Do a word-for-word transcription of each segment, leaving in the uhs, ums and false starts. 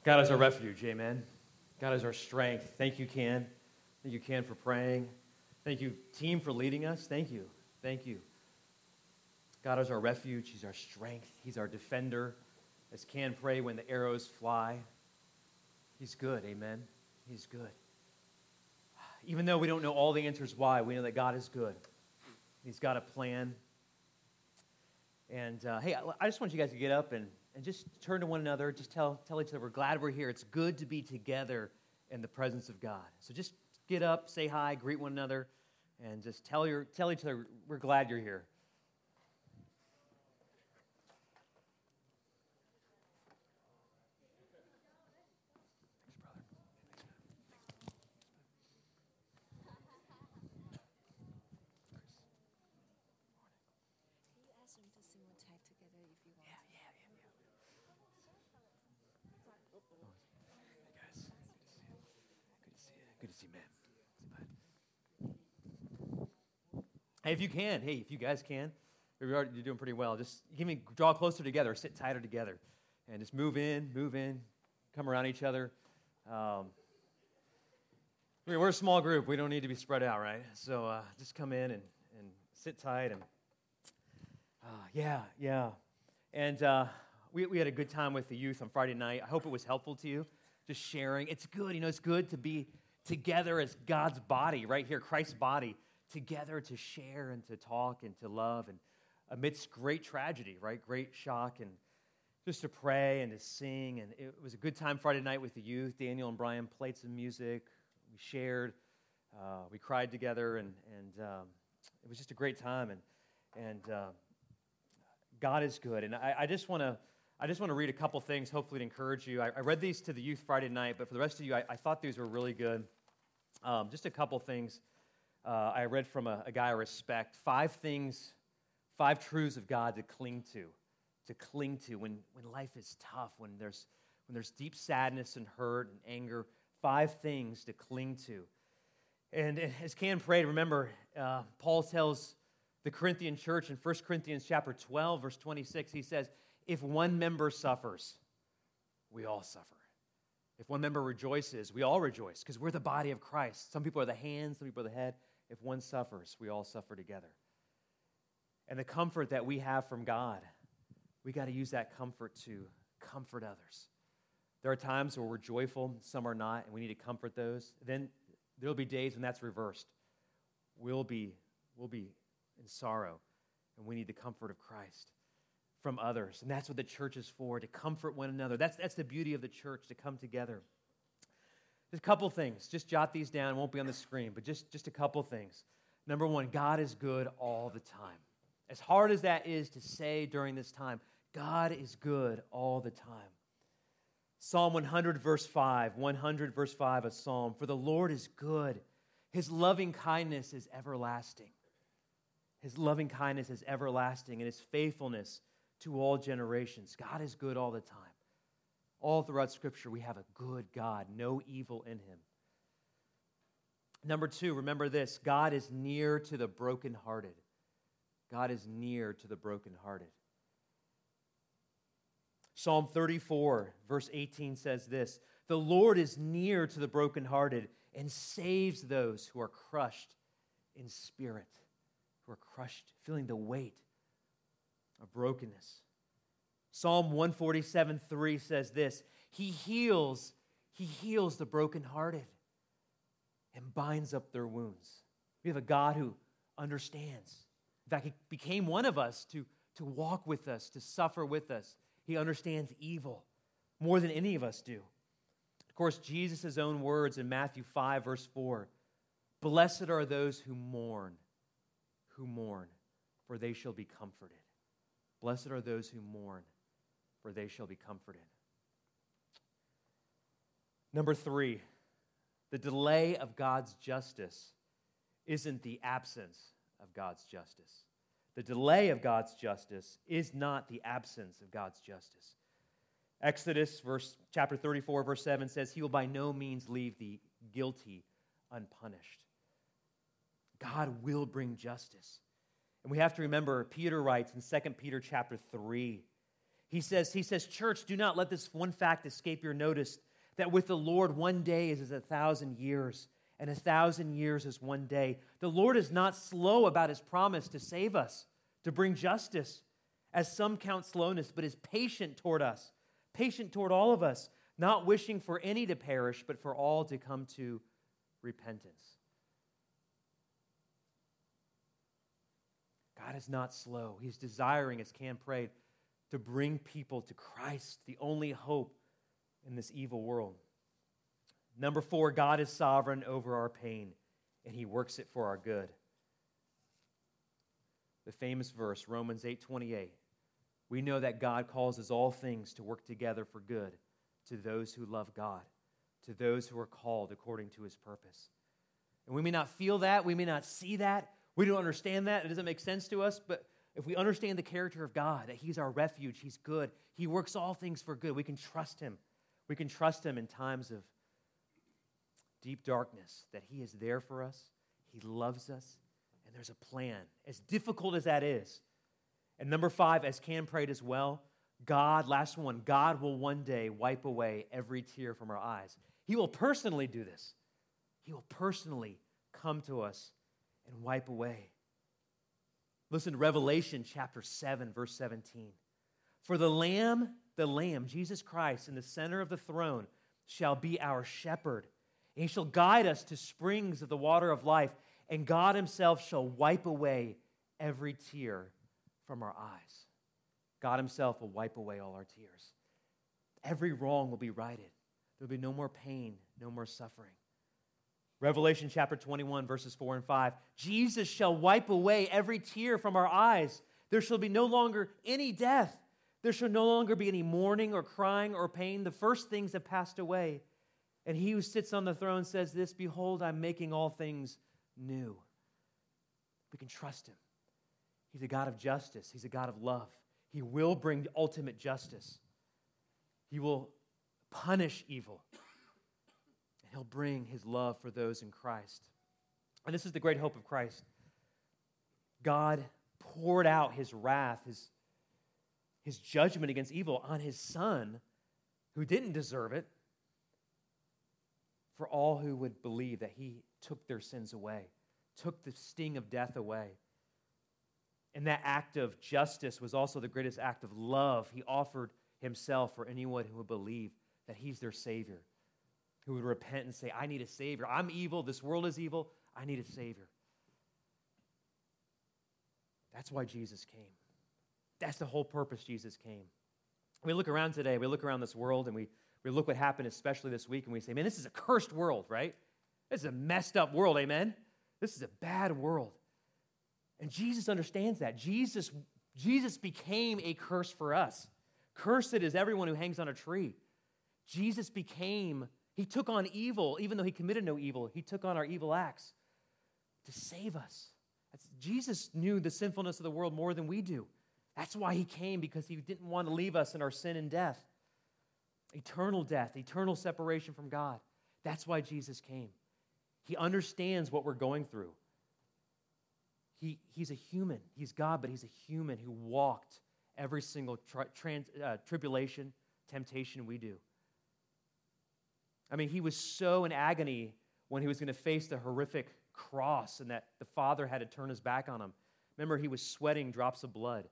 God is our refuge, amen. God is our strength. Thank you, Ken. Thank you, Ken, for praying. Thank you, team, for leading us. Thank you. Thank you. God is our refuge. He's our strength. He's our defender. As Ken pray when the arrows fly. He's good, amen. He's good. Even though we don't know all the answers why, we know that God is good. He's got a plan. And uh, hey, I, I just want you guys to get up and, and just turn to one another. Just tell, tell each other we're glad we're here. It's good to be together in the presence of God. So just get up, say hi, greet one another, and just tell your tell each other we're glad you're here. Good to see you, man. Hey, if you can, hey, if you guys can, you're doing pretty well. Just give me draw closer together, sit tighter together, and just move in, move in, come around each other. Um, I mean, we're a small group. We don't need to be spread out, right? So uh, just come in and, and sit tight. And uh, yeah, yeah. And uh, we we had a good time with the youth on Friday night. I hope it was helpful to you. Just sharing. It's good, you know. It's good to be together as God's body, right here, Christ's body, together to share and to talk and to love, and amidst great tragedy, right, great shock, and just to pray and to sing. And it was a good time Friday night with the youth. Daniel and Brian played some music. We shared. Uh, we cried together, and and um, it was just a great time. And and uh, God is good. And I, I just want to. I just want to read a couple things, hopefully to encourage you. I, I read these to the youth Friday night, but for the rest of you, I, I thought these were really good. Um, just a couple things uh, I read from a, a guy I respect. Five things, five truths of God to cling to, to cling to when, when life is tough, when there's when there's deep sadness and hurt and anger. Five things to cling to. And as Ken prayed, remember, uh, Paul tells the Corinthian church in First Corinthians chapter twelve, verse twenty-six, he says, if one member suffers, we all suffer. If one member rejoices, we all rejoice, because we're the body of Christ. Some people are the hands, some people are the head. If one suffers, we all suffer together. And the comfort that we have from God, we got to use that comfort to comfort others. There are times where we're joyful, some are not, and we need to comfort those. Then there'll be days when that's reversed. We'll be, we'll be in sorrow, and we need the comfort of Christ from others. And that's what the church is for, to comfort one another. That's, that's the beauty of the church, to come together. There's a couple things. Just jot these down. It won't be on the screen, but just, just a couple things. Number one, God is good all the time. As hard as that is to say during this time, God is good all the time. Psalm one hundred, verse five, one hundred, verse five, a psalm. For the Lord is good. His loving kindness is everlasting. His loving kindness is everlasting, and his faithfulness to all generations. God is good all the time. All throughout Scripture, we have a good God, no evil in him. Number two, remember this, God is near to the brokenhearted. God is near to the brokenhearted. Psalm thirty-four, verse eighteen says this, the Lord is near to the brokenhearted and saves those who are crushed in spirit, who are crushed, feeling the weight of brokenness. Psalm one forty-seven, three says this, He heals, He heals the brokenhearted and binds up their wounds. We have a God who understands. In fact, He became one of us to, to walk with us, to suffer with us. He understands evil more than any of us do. Of course, Jesus' own words in Matthew five, verse four, blessed are those who mourn, who mourn, for they shall be comforted. Blessed are those who mourn, for they shall be comforted. Number three, the delay of God's justice isn't the absence of God's justice. The delay of God's justice is not the absence of God's justice. Exodus verse, chapter thirty-four, verse seven says, He will by no means leave the guilty unpunished. God will bring justice. And we have to remember, Peter writes in Second Peter chapter three, He says, he says, church, do not let this one fact escape your notice, that with the Lord one day is as a thousand years, and a thousand years is one day. The Lord is not slow about his promise to save us, to bring justice, as some count slowness, but is patient toward us, patient toward all of us, not wishing for any to perish, but for all to come to repentance. God is not slow. He's desiring, as Cam prayed, to bring people to Christ, the only hope in this evil world. Number four, God is sovereign over our pain, and he works it for our good. The famous verse, Romans eight twenty-eight. We know that God causes all things to work together for good to those who love God, to those who are called according to his purpose. And we may not feel that, we may not see that, we don't understand that, it doesn't make sense to us, but if we understand the character of God, that he's our refuge, he's good, he works all things for good, we can trust him. We can trust him in times of deep darkness, that he is there for us, he loves us, and there's a plan, as difficult as that is. And number five, as Cam prayed as well, God, last one, God will one day wipe away every tear from our eyes. He will personally do this. He will personally come to us and wipe away. Listen to Revelation chapter seven, verse seventeen. For the Lamb, the Lamb, Jesus Christ, in the center of the throne, shall be our shepherd. And he shall guide us to springs of the water of life, and God himself shall wipe away every tear from our eyes. God himself will wipe away all our tears. Every wrong will be righted. There will be no more pain, no more suffering. Revelation chapter twenty-one, verses four and five. Jesus shall wipe away every tear from our eyes. There shall be no longer any death. There shall no longer be any mourning or crying or pain. The first things have passed away. And he who sits on the throne says this, behold, I'm making all things new. We can trust him. He's a God of justice. He's a God of love. He will bring ultimate justice. He will punish evil. And he'll bring his love for those in Christ. And this is the great hope of Christ. God poured out his wrath, his, his judgment against evil on his Son, who didn't deserve it, for all who would believe that he took their sins away, took the sting of death away. And that act of justice was also the greatest act of love. He offered himself for anyone who would believe that he's their Savior, who would repent and say, I need a Savior. I'm evil. This world is evil. I need a Savior. That's why Jesus came. That's the whole purpose Jesus came. We look around today, we look around this world, and we, we look what happened, especially this week, and we say, man, this is a cursed world, right? This is a messed up world, amen? This is a bad world. And Jesus understands that. Jesus, Jesus became a curse for us. Cursed is everyone who hangs on a tree. Jesus became, he took on evil, even though he committed no evil. He took on our evil acts to save us. That's, Jesus knew the sinfulness of the world more than we do. That's why he came, because he didn't want to leave us in our sin and death. Eternal death, eternal separation from God. That's why Jesus came. He understands what we're going through. He, he's a human. He's God, but he's a human who walked every single tri- trans, uh, tribulation, temptation we do. I mean, he was so in agony when he was going to face the horrific cross and that the Father had to turn his back on him. Remember, he was sweating drops of blood.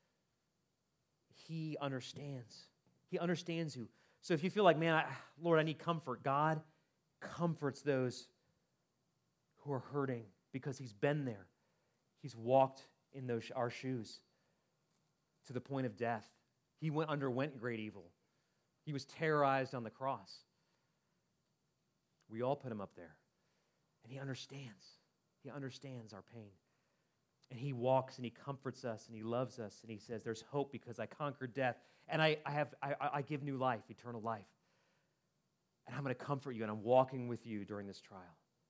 He understands. He understands you. So if you feel like, man, I, Lord, I need comfort, God comforts those who are hurting because he's been there. He's walked in those our shoes to the point of death. He went underwent great evil. He was terrorized on the cross. We all put him up there. And he understands. He understands our pain. And he walks and he comforts us and he loves us and he says, there's hope because I conquered death and I, I have I, I give new life, eternal life. And I'm going to comfort you and I'm walking with you during this trial.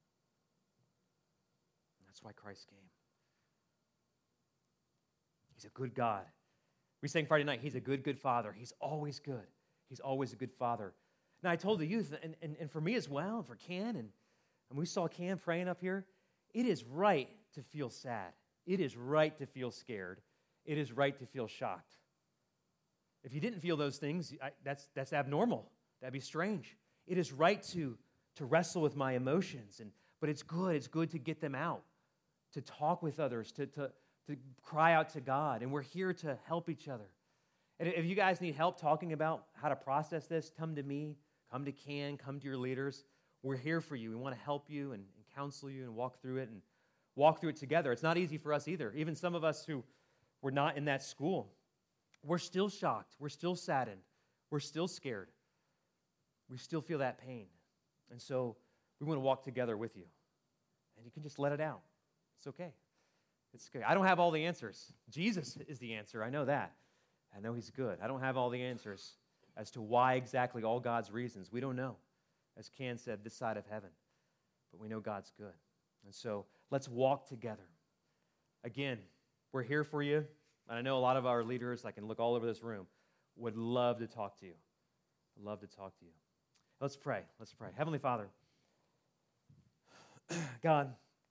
And that's why Christ came. He's a good God. We sang Friday night, he's a good, good Father. He's always good. He's always a good Father. Now, I told the youth, and, and, and for me as well, and for Ken, and, and we saw Cam praying up here, it is right to feel sad. It is right to feel scared. It is right to feel shocked. If you didn't feel those things, I, that's, that's abnormal. That'd be strange. It is right to, to wrestle with my emotions, and but it's good. It's good to get them out, to talk with others, to, to, to cry out to God, and we're here to help each other. And if you guys need help talking about how to process this, come to me, come to Can, come to your leaders. We're here for you. We want to help you and, and counsel you and walk through it and walk through it together. It's not easy for us either. Even some of us who were not in that school, we're still shocked. We're still saddened. We're still scared. We still feel that pain. And so we want to walk together with you. And you can just let it out. It's okay. It's okay. I don't have all the answers. Jesus is the answer. I know that. I know he's good. I don't have all the answers as to why exactly, all God's reasons. We don't know. As Can said, this side of heaven. But we know God's good. And so let's walk together. Again, we're here for you. And I know a lot of our leaders, I can look all over this room, would love to talk to you. I'd love to talk to you. Let's pray. Let's pray. Heavenly Father, God,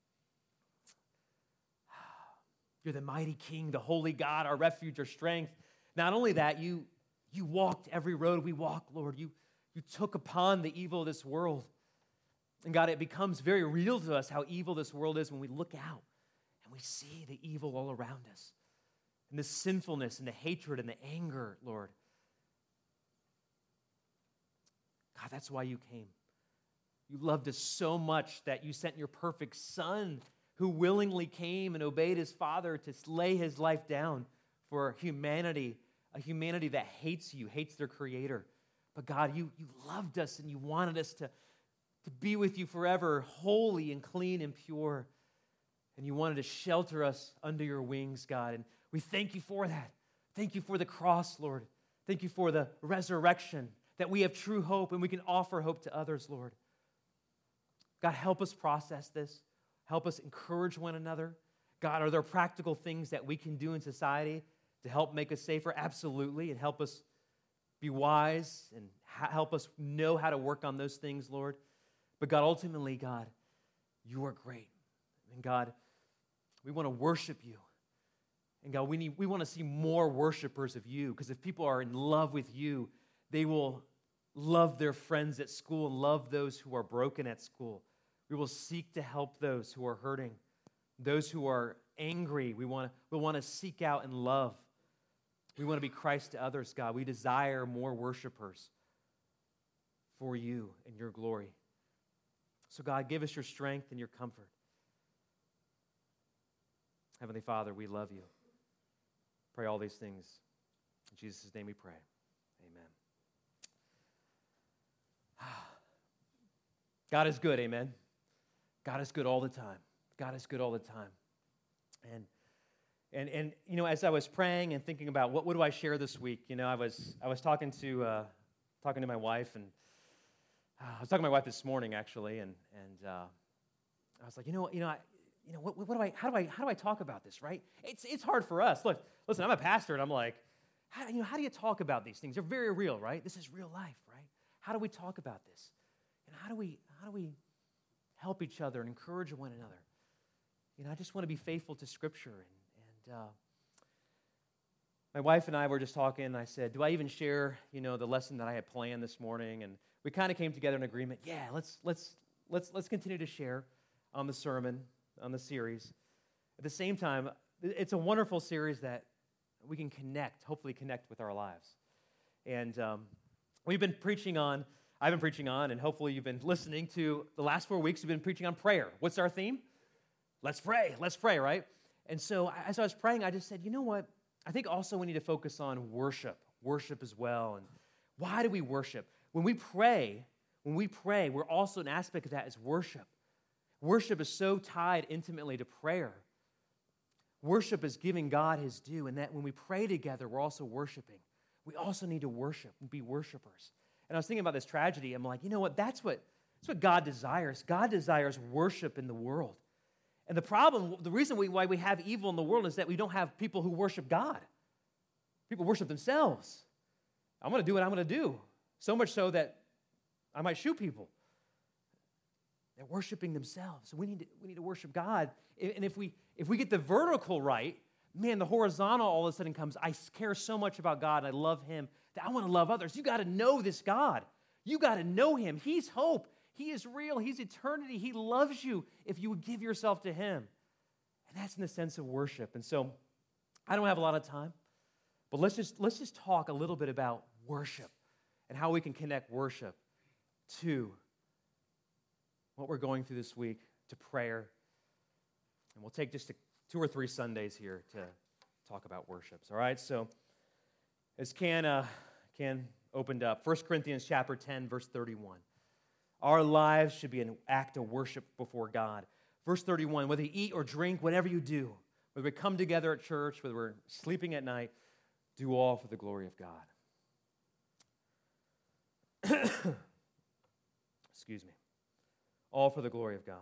you're the mighty King, the holy God, our refuge, our strength. Not only that, you, you walked every road we walk, Lord. You, you took upon the evil of this world. And God, it becomes very real to us how evil this world is when we look out and we see the evil all around us. And the sinfulness and the hatred and the anger, Lord. God, that's why you came. You loved us so much that you sent your perfect Son, who willingly came and obeyed his Father to lay his life down for humanity, a humanity that hates you, hates their Creator. But God, you, you loved us and you wanted us to, to be with you forever, holy and clean and pure. And you wanted to shelter us under your wings, God. And we thank you for that. Thank you for the cross, Lord. Thank you for the resurrection, that we have true hope and we can offer hope to others, Lord. God, help us process this. Help us encourage one another. God, are there practical things that we can do in society to help make us safer? Absolutely. And help us be wise and ha- help us know how to work on those things, Lord. But God, ultimately, God, you are great. And God, we want to worship you. And God, we need we want to see more worshipers of you, because if people are in love with you, they will love their friends at school and love those who are broken at school. We will seek to help those who are hurting, those who are angry. We want to we want to seek out and love. We want to be Christ to others, God. We desire more worshipers for you and your glory. So God, give us your strength and your comfort. Heavenly Father, we love you. Pray all these things. In Jesus' name we pray. Amen. God is good, amen. God is good all the time. God is good all the time. And and and you know, as I was praying and thinking about what, what do I share this week, you know, I was I was talking to uh, talking to my wife, and uh, I was talking to my wife this morning actually, and and uh, I was like, you know, you know, I, you know, what, what do I, how do I, how do I talk about this, right? It's it's hard for us. Look, listen, I'm a pastor, and I'm like, how, you know, how do you talk about these things? They're very real, right? This is real life, right? How do we talk about this? And how do we, how do we help each other and encourage one another? You know, I just want to be faithful to Scripture. And, and uh, my wife and I were just talking, and I said, do I even share, you know, the lesson that I had planned this morning? And we kind of came together in agreement. Yeah, let's let's let's let's continue to share on the sermon, on the series. At the same time, it's a wonderful series that we can connect, hopefully connect with our lives. And um, we've been preaching on, I've been preaching on, and hopefully you've been listening to the last four weeks, we've been preaching on prayer. What's our theme? Let's pray, let's pray, right? And so as I was praying, I just said, you know what? I think also we need to focus on worship, worship as well. And why do we worship? When we pray, when we pray, we're also, an aspect of that is worship. Worship is so tied intimately to prayer. Worship is giving God his due, and that when we pray together, we're also worshiping. We also need to worship and be worshipers. And I was thinking about this tragedy. I'm like, you know what? That's what, that's what God desires. God desires worship in the world. And the problem, the reason we, why we have evil in the world is that we don't have people who worship God. People worship themselves. I'm going to do what I'm going to do. So much so that I might shoot people. They're worshiping themselves. So we need to, we need to worship God. And if we if we get the vertical right, man, the horizontal all of a sudden comes, I care so much about God, and I love him, that I want to love others. You got to know this God. You got to know him. He's hope. He is real. He's eternity. He loves you if you would give yourself to him. And that's in the sense of worship. And so I don't have a lot of time, but let's just, let's just talk a little bit about worship and how we can connect worship to what we're going through this week, to prayer. And we'll take just a, two or three Sundays here to talk about worships, all right? So as Ken, uh, Ken opened up, First Corinthians chapter ten, verse thirty-one. Our lives should be an act of worship before God. Verse thirty-one, whether you eat or drink, whatever you do, whether we come together at church, whether we're sleeping at night, do all for the glory of God. Excuse me. All for the glory of God.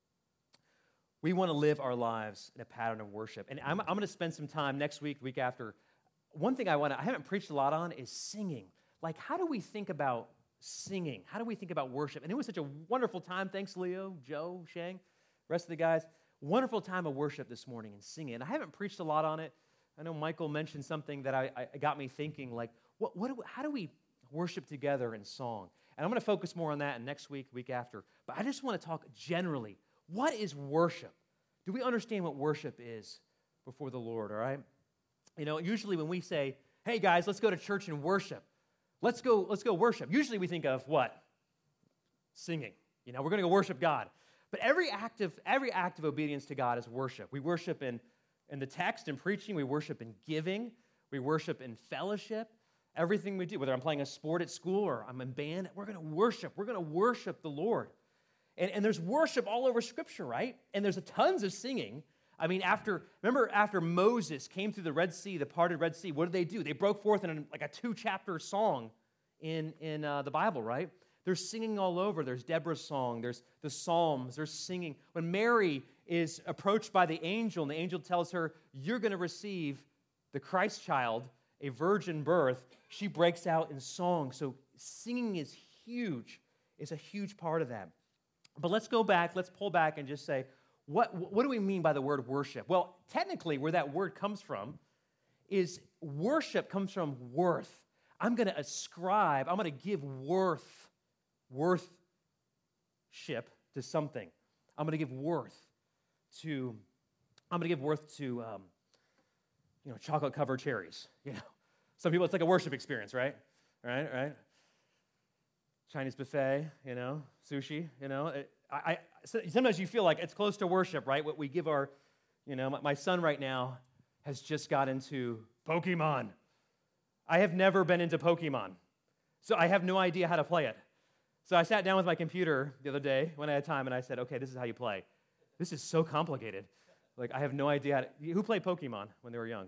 We want to live our lives in a pattern of worship. And I'm, I'm going to spend some time next week, week after. One thing I want to, I haven't preached a lot on is singing. Like, how do we think about singing? How do we think about worship? And it was such a wonderful time. Thanks, Leo, Joe, Shang, rest of the guys. Wonderful time of worship this morning and singing. And I haven't preached a lot on it. I know Michael mentioned something that I, I got me thinking, like, what, what do we, how do we worship together in song? And I'm going to focus more on that next week, week after. But I just want to talk generally. What is worship? Do we understand what worship is before the Lord, all right? You know, usually when we say, hey, guys, let's go to church and worship. Let's go, let's go worship. Usually we think of what? Singing. You know, we're going to go worship God. But every act of, every act of obedience to God is worship. We worship in, in the text and preaching. We worship in giving. We worship in fellowship. Everything we do, whether I'm playing a sport at school or I'm in band, we're going to worship. We're going to worship the Lord. And, and there's worship all over Scripture, right? And there's a tons of singing. I mean, after, remember after Moses came through the Red Sea, the parted Red Sea, what did they do? They broke forth in a, like a two-chapter song in, in uh, the Bible, right? There's singing all over. There's Deborah's song. There's the Psalms. There's singing. When Mary is approached by the angel, and the angel tells her, you're going to receive the Christ child, a virgin birth, she breaks out in song. So singing is huge. It's a huge part of that. But let's go back, let's pull back and just say, what, what do we mean by the word worship? Well, technically, where that word comes from is worship comes from worth. I'm going to ascribe, I'm going to give worth, worthship to something. I'm going to give worth to, I'm going to give worth to, um, you know, chocolate-covered cherries, you know. Some people, it's like a worship experience, right? Right, right? Chinese buffet, you know, sushi, you know. It, I, I, sometimes you feel like it's close to worship, right? What we give our, you know, my, my son right now has just got into Pokemon. I have never been into Pokemon, so I have no idea how to play it. So I sat down with my computer the other day when I had time, and I said, okay, this is how you play. This is so complicated. Like, I have no idea how to, who played Pokemon when they were young?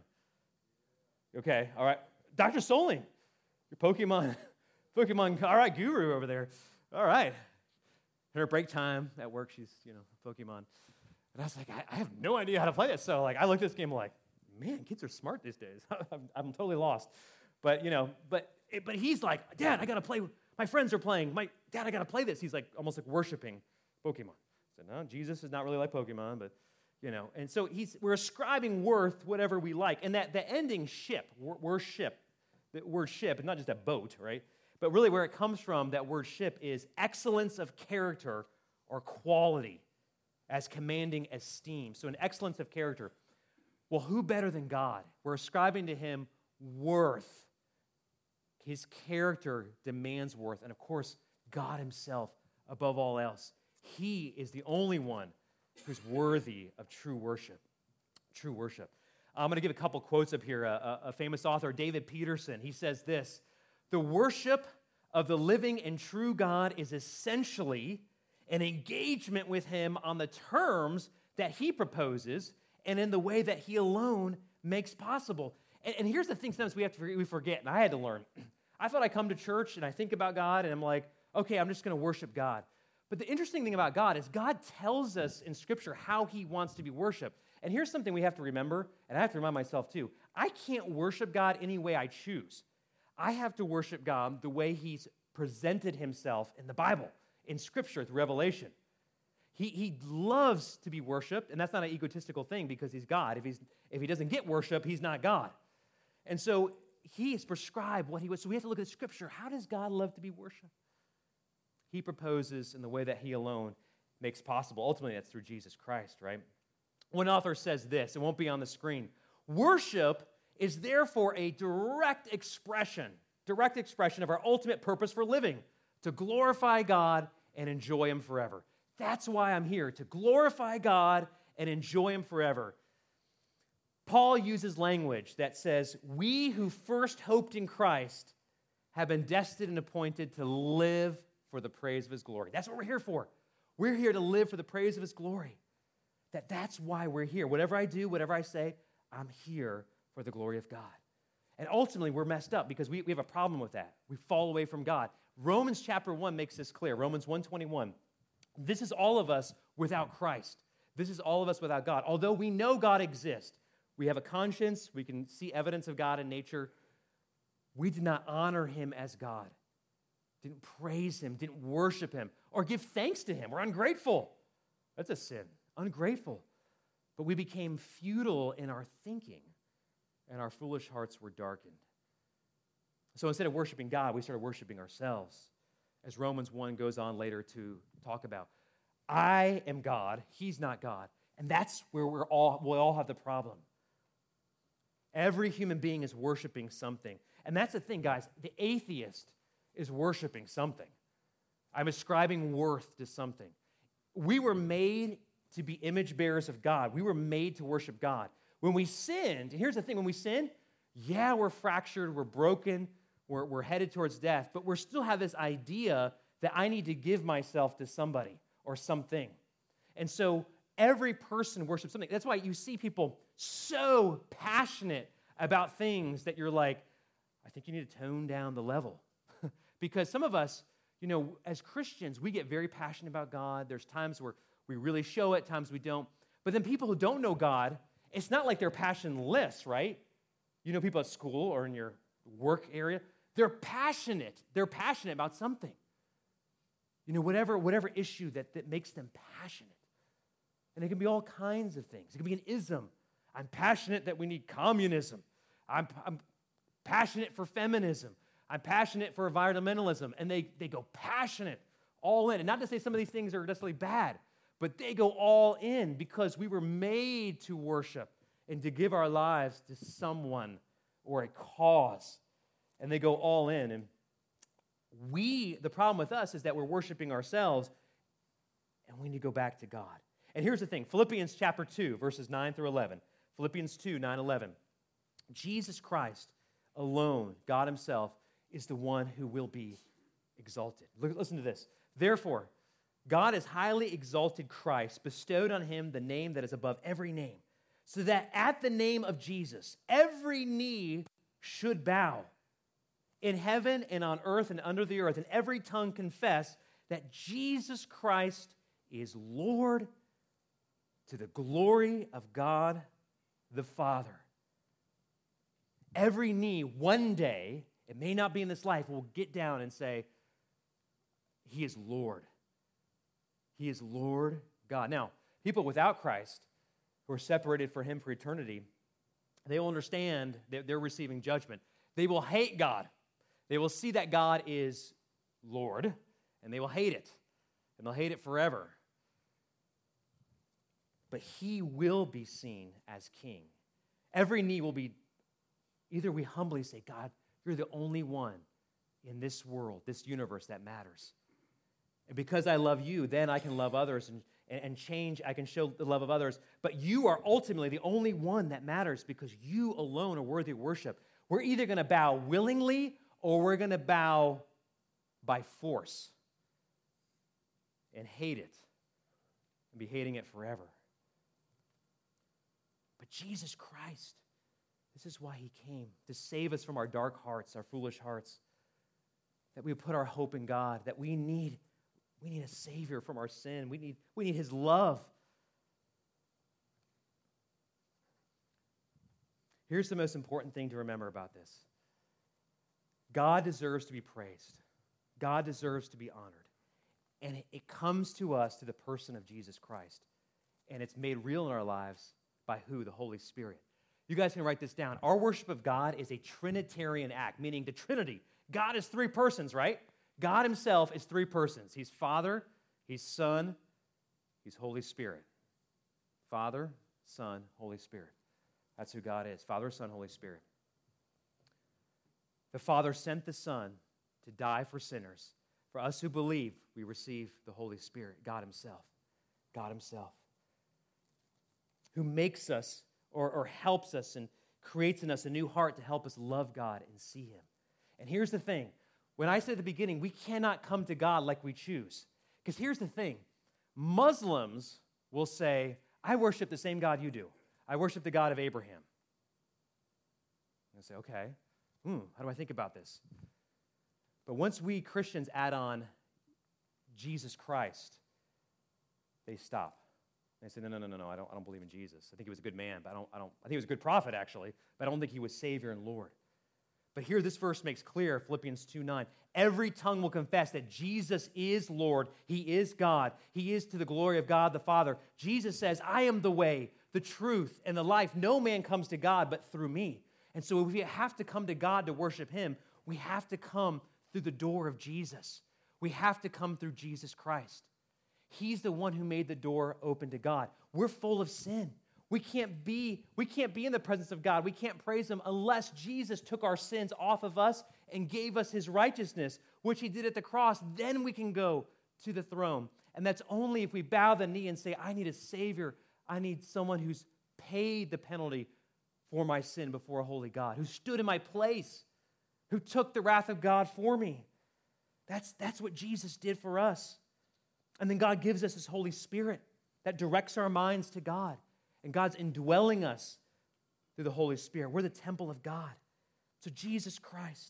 Okay, all right. Doctor Soling, your Pokemon, Pokemon, all right, guru over there. All right. In her break time at work, she's, you know, Pokemon. And I was like, I, I have no idea how to play it. So, like, I looked at this game like, man, kids are smart these days. I'm, I'm totally lost. But, you know, but but he's like, Dad, I got to play. My friends are playing. My Dad, I got to play this. He's like almost like worshiping Pokemon. I said, no, Jesus is not really like Pokemon, but, you know. And so he's we're ascribing worth whatever we like. And that the ending ship, worship, the word ship is not just a boat, right? But really where it comes from, that word ship, is excellence of character or quality as commanding esteem. So an excellence of character. Well, who better than God? We're ascribing to him worth. His character demands worth. And of course, God himself, above all else, he is the only one who's worthy of true worship. True worship. I'm going to give a couple quotes up here. A, a, a famous author, David Peterson, he says this: the worship of the living and true God is essentially an engagement with him on the terms that he proposes and in the way that he alone makes possible. And, and here's the thing sometimes we have to we forget, and I had to learn. I thought I come to church and I think about God and I'm like, okay, I'm just going to worship God. But the interesting thing about God is God tells us in Scripture how he wants to be worshiped. And here's something we have to remember, and I have to remind myself too. I can't worship God any way I choose. I have to worship God the way he's presented himself in the Bible, in Scripture, through Revelation. He, he loves to be worshiped, and that's not an egotistical thing because he's God. If, he's, if he doesn't get worship, he's not God. And so he has prescribed what he would. So we have to look at Scripture. How does God love to be worshiped? He proposes in the way that he alone makes possible. Ultimately, that's through Jesus Christ, right? One author says this, it won't be on the screen. Worship is therefore a direct expression, direct expression of our ultimate purpose for living, to glorify God and enjoy him forever. That's why I'm here, to glorify God and enjoy him forever. Paul uses language that says, we who first hoped in Christ have been destined and appointed to live for the praise of his glory. That's what we're here for. We're here to live for the praise of his glory. That that's why we're here. Whatever I do, whatever I say, I'm here for the glory of God. And ultimately, we're messed up because we, we have a problem with that. We fall away from God. Romans chapter one makes this clear. Romans one twenty-one. This is all of us without Christ. This is all of us without God. Although we know God exists, we have a conscience, we can see evidence of God in nature, we did not honor him as God, didn't praise him, didn't worship him, or give thanks to him. We're ungrateful. That's a sin, ungrateful. But we became futile in our thinking, and our foolish hearts were darkened. So instead of worshiping God, we started worshiping ourselves, as Romans one goes on later to talk about. I am God, he's not God. And that's where we're all, we all have the problem. Every human being is worshiping something. And that's the thing, guys. The atheist is worshiping something. I'm ascribing worth to something. We were made to be image bearers of God. We were made to worship God. When we sinned, and here's the thing, when we sin, yeah, we're fractured, we're broken, we're, we're headed towards death, but we still have this idea that I need to give myself to somebody or something. And so every person worships something. That's why you see people so passionate about things that you're like, I think you need to tone down the level. Because some of us, you know, as Christians, we get very passionate about God. There's times where we really show it, times we don't. But then people who don't know God, it's not like they're passionless, right? You know, people at school or in your work area, they're passionate. They're passionate about something. You know, whatever, whatever issue that, that makes them passionate. And it can be all kinds of things. It can be an ism. I'm passionate that we need communism. I'm, I'm passionate for feminism. I'm passionate for environmentalism. And they, they go passionate all in. And not to say some of these things are necessarily bad, but they go all in because we were made to worship and to give our lives to someone or a cause. And they go all in. And we, the problem with us is that we're worshiping ourselves, and we need to go back to God. And here's the thing, Philippians chapter two, verses nine through eleven. Philippians two, nine, eleven. Jesus Christ alone, God himself, is the one who will be exalted. Listen to this. Therefore, God has highly exalted Christ, bestowed on him the name that is above every name, so that at the name of Jesus, every knee should bow in heaven and on earth and under the earth, and every tongue confess that Jesus Christ is Lord, to the glory of God the Father. Every knee one day, it may not be in this life, will get down and say, he is Lord. He is Lord God. Now, people without Christ, who are separated from him for eternity, they will understand that they're receiving judgment. They will hate God. They will see that God is Lord, and they will hate it. And they'll hate it forever. But he will be seen as king. Every knee will be, either we humbly say, God, you're the only one in this world, this universe that matters. And because I love you, then I can love others and, and change, I can show the love of others. But you are ultimately the only one that matters because you alone are worthy of worship. We're either going to bow willingly or we're going to bow by force and hate it and be hating it forever. But Jesus Christ, this is why he came, to save us from our dark hearts, our foolish hearts, that we put our hope in God, that we need, we need a Savior from our sin. We need, we need his love. Here's the most important thing to remember about this. God deserves to be praised. God deserves to be honored. And it, it comes to us through the person of Jesus Christ. And it's made real in our lives by who? The Holy Spirit. You guys can write this down. Our worship of God is a Trinitarian act, meaning the Trinity. God is three persons, right? God himself is three persons. He's Father, he's Son, he's Holy Spirit. Father, Son, Holy Spirit. That's who God is. Father, Son, Holy Spirit. The Father sent the Son to die for sinners. For us who believe, we receive the Holy Spirit, God himself. God himself. Who makes us or, or helps us and creates in us a new heart to help us love God and see him. And here's the thing. When I said at the beginning, we cannot come to God like we choose. Because here's the thing. Muslims will say, I worship the same God you do. I worship the God of Abraham. And I say, okay, hmm, how do I think about this? But once we Christians add on Jesus Christ, they stop. They say, no, no, no, no, no, I don't, I don't believe in Jesus. I think he was a good man, but I don't, I don't, I think he was a good prophet, actually, but I don't think he was Savior and Lord. But here this verse makes clear, Philippians two nine, every tongue will confess that Jesus is Lord, he is God, he is to the glory of God the Father. Jesus says, I am the way, the truth, and the life. No man comes to God but through me. And so if we have to come to God to worship him, we have to come through the door of Jesus. We have to come through Jesus Christ. He's the one who made the door open to God. We're full of sin. We can't be, we can't be in the presence of God. We can't praise him unless Jesus took our sins off of us and gave us his righteousness, which he did at the cross. Then we can go to the throne. And that's only if we bow the knee and say, I need a Savior. I need someone who's paid the penalty for my sin before a holy God, who stood in my place, who took the wrath of God for me. That's, that's what Jesus did for us. And then God gives us his Holy Spirit that directs our minds to God. And God's indwelling us through the Holy Spirit. We're the temple of God. So Jesus Christ.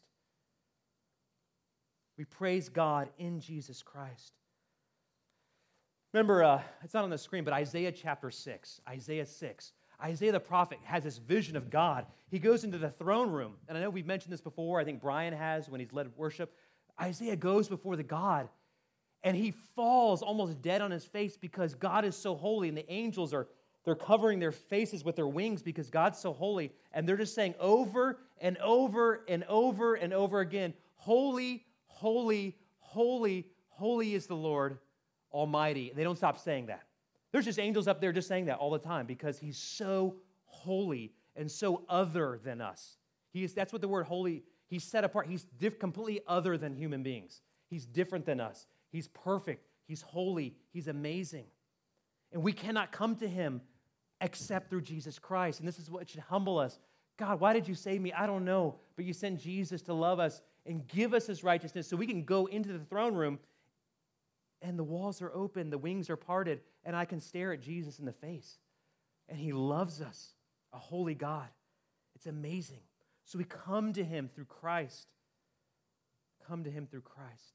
We praise God in Jesus Christ. Remember, uh, it's not on the screen, but Isaiah chapter six. Isaiah six. Isaiah the prophet has this vision of God. He goes into the throne room. And I know we've mentioned this before. I think Brian has when he's led worship. Isaiah goes before the God. And he falls almost dead on his face because God is so holy. And the angels are they're covering their faces with their wings because God's so holy. And they're just saying over and over and over and over again, holy, holy, holy, holy is the Lord Almighty. And they don't stop saying that. There's just angels up there just saying that all the time because he's so holy and so other than us. He is, that's what the word holy, he's set apart. He's diff, completely other than human beings. He's different than us. He's perfect. He's holy. He's amazing. And we cannot come to him except through Jesus Christ. And this is what should humble us. God, why did you save me? I don't know. But you sent Jesus to love us and give us his righteousness so we can go into the throne room and the walls are open, the wings are parted, and I can stare at Jesus in the face. And he loves us, a holy God. It's amazing. So we come to him through Christ. Come to him through Christ.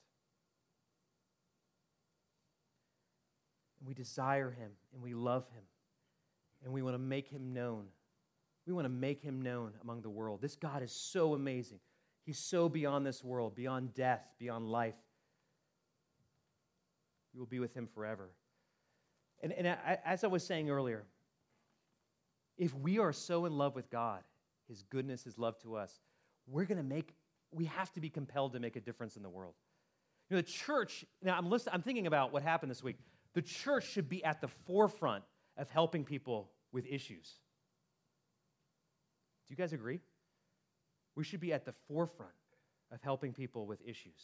And we desire him, and we love him, and we want to make him known. We want to make him known among the world. This God is so amazing. He's so beyond this world, beyond death, beyond life. We will be with him forever. And, and I, as I was saying earlier, if we are so in love with God, his goodness, his love to us, we're going to make, we have to be compelled to make a difference in the world. You know, the church, now I'm listening, I'm thinking about what happened this week. The church should be at the forefront of helping people with issues. Do you guys agree? We should be at the forefront of helping people with issues.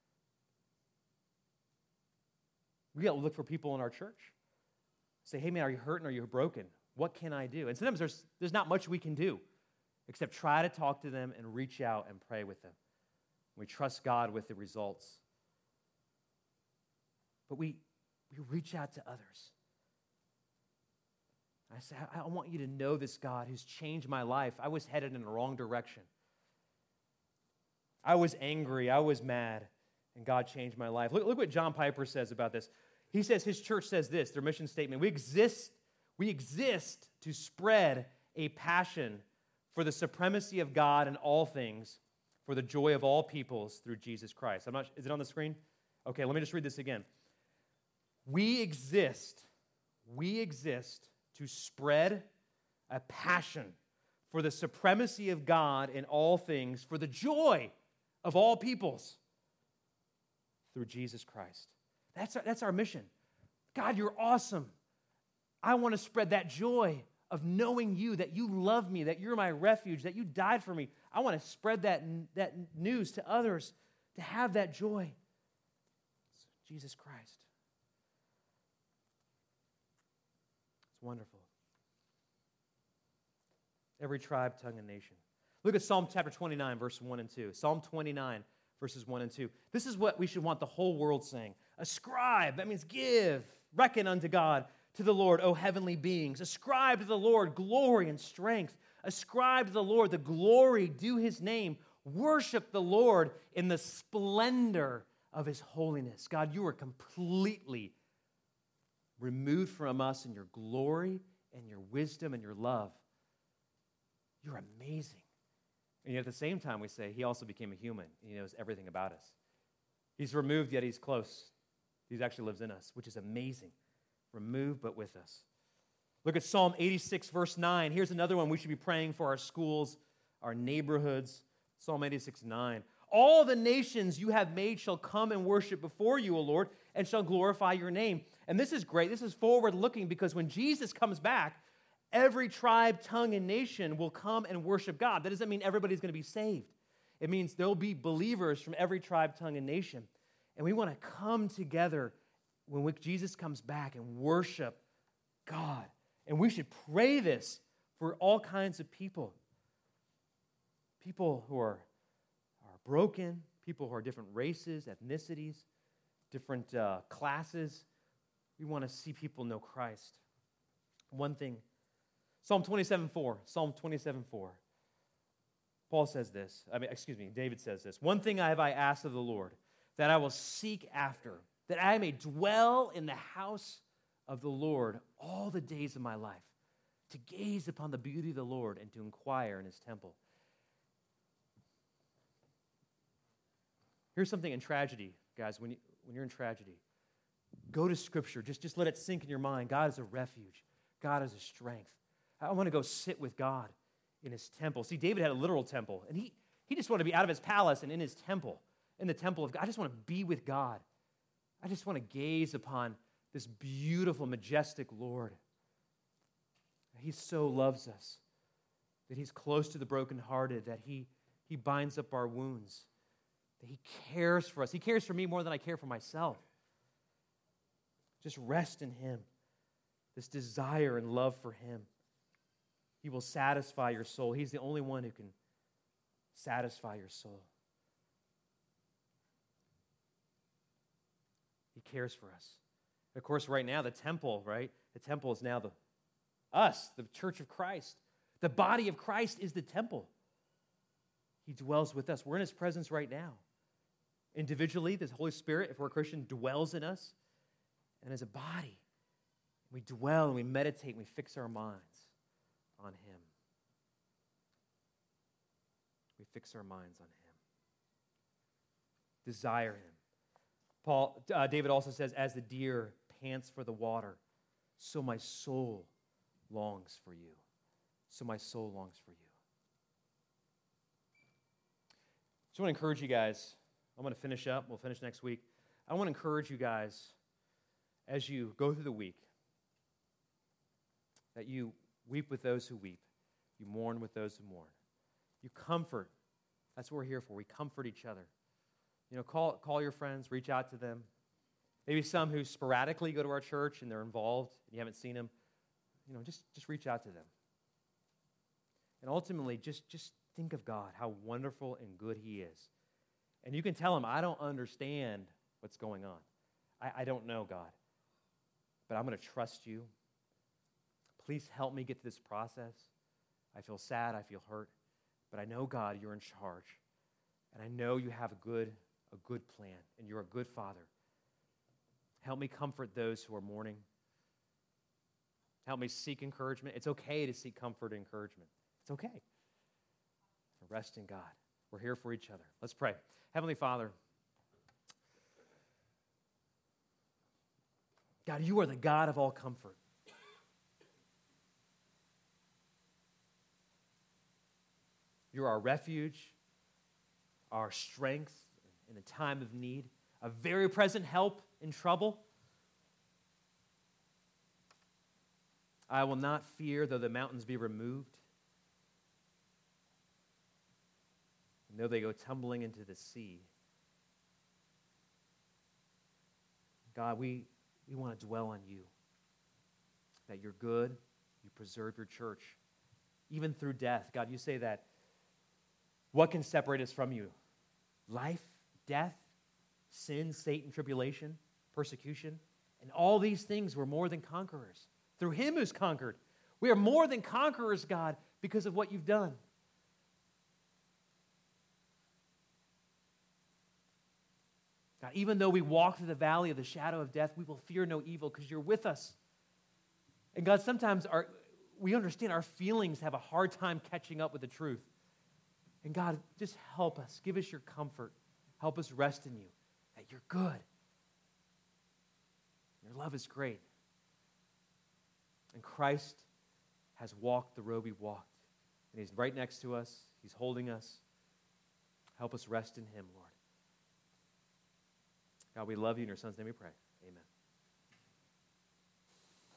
We got to look for people in our church. Say, hey man, are you hurting? Are you broken? What can I do? And sometimes there's, there's not much we can do except try to talk to them and reach out and pray with them. We trust God with the results. But we, we reach out to others. I say, I, I want you to know this God who's changed my life. I was headed in the wrong direction. I was angry. I was mad. And God changed my life. Look, look what John Piper says about this. He says, his church says this, their mission statement, we exist, we exist to spread a passion for the supremacy of God in all things, for the joy of all peoples through Jesus Christ. I'm not, is it on the screen? Okay, let me just read this again. We exist, we exist to spread a passion for the supremacy of God in all things, for the joy of all peoples through Jesus Christ. That's our, that's our mission. God, you're awesome. I want to spread that joy of knowing you, that you love me, that you're my refuge, that you died for me. I want to spread that, that news to others, to have that joy. Jesus Christ. It's wonderful. Every tribe, tongue, and nation. Look at Psalm chapter twenty-nine, verse one and two. Psalm twenty-nine, verses one and two. This is what we should want the whole world saying. Ascribe, that means give, reckon unto God, to the Lord, O heavenly beings. Ascribe to the Lord glory and strength. Ascribe to the Lord the glory due his name. Worship the Lord in the splendor of his holiness. God, you are completely removed from us in your glory and your wisdom and your love. You're amazing. And yet at the same time, we say he also became a human. And he knows everything about us. He's removed, yet he's close. He actually lives in us, which is amazing. Removed, but with us. Look at Psalm eighty-six, verse nine. Here's another one we should be praying for our schools, our neighborhoods. Psalm eighty-six, nine. All the nations you have made shall come and worship before you, O Lord, and shall glorify your name. And this is great. This is forward-looking because when Jesus comes back, every tribe, tongue, and nation will come and worship God. That doesn't mean everybody's going to be saved. It means there'll be believers from every tribe, tongue, and nation. And we want to come together when we, Jesus comes back and worship God. And we should pray this for all kinds of people. People who are, are broken, people who are different races, ethnicities, different uh, classes. We want to see people know Christ. One thing, Psalm twenty-seven four, Psalm twenty-seven four. Paul says this, I mean, excuse me, David says this. One thing have I asked of the Lord, that I will seek after, that I may dwell in the house of the Lord all the days of my life, to gaze upon the beauty of the Lord and to inquire in his temple. Here's something in tragedy, guys. When, you, when you're in tragedy, go to Scripture. Just, just let it sink in your mind. God is a refuge. God is a strength. I want to go sit with God in his temple. See, David had a literal temple, and he, he just wanted to be out of his palace and in his temple, in the temple of God. I just want to be with God. I just want to gaze upon this beautiful, majestic Lord. He so loves us, that he's close to the brokenhearted, that he, he binds up our wounds, that he cares for us. He cares for me more than I care for myself. Just rest in him, this desire and love for him. He will satisfy your soul. He's the only one who can satisfy your soul. He cares for us. Of course, right now, the temple, right? The temple is now the us, the church of Christ. The body of Christ is the temple. He dwells with us. We're in his presence right now. Individually, the Holy Spirit, if we're a Christian, dwells in us. And as a body, we dwell and we meditate and we fix our minds on him. We fix our minds on him. Desire him. Paul, uh, David also says, as the deer pants for the water, so my soul longs for you. So my soul longs for you. So I want to encourage you guys. I'm going to finish up. We'll finish next week. I want to encourage you guys as you go through the week that you weep with those who weep. You mourn with those who mourn. You comfort. That's what we're here for. We comfort each other. You know, call, call your friends, reach out to them. Maybe some who sporadically go to our church and they're involved and you haven't seen them. You know, just, just reach out to them. And ultimately, just, just think of God, how wonderful and good he is. And you can tell him, I don't understand what's going on. I, I don't know, God. But I'm going to trust you. Please help me get through this process. I feel sad, I feel hurt. But I know, God, you're in charge. And I know you have a good, a good plan, and you're a good Father. Help me comfort those who are mourning. Help me seek encouragement. It's okay to seek comfort and encouragement. It's okay. Rest in God. We're here for each other. Let's pray. Heavenly Father, God, you are the God of all comfort. You're our refuge, our strength in a time of need, a very present help in trouble. I will not fear though the mountains be removed, and though they go tumbling into the sea. God, we, we want to dwell on you, that you're good, you preserve your church, even through death. God, you say that what can separate us from you? Life, death, sin, Satan, tribulation, persecution, and all these things we're more than conquerors. Through him who's conquered. We are more than conquerors, God, because of what you've done. God, even though we walk through the valley of the shadow of death, we will fear no evil because you're with us. And God, sometimes our, we understand our feelings have a hard time catching up with the truth. And God, just help us. Give us your comfort. Help us rest in you, that you're good. Your love is great. And Christ has walked the road we walked. And he's right next to us. He's holding us. Help us rest in him, Lord. God, we love you. In your son's name we pray. Amen.